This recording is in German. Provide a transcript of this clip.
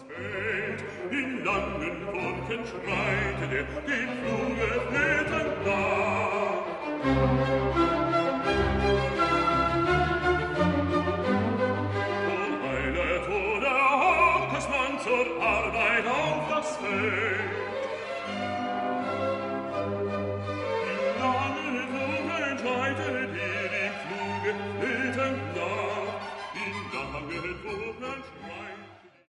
Feld, in langen Wolken schreitet den Flug öffneten nach. Eilet wo der Hauptmann zur Arbeit auf das Feld.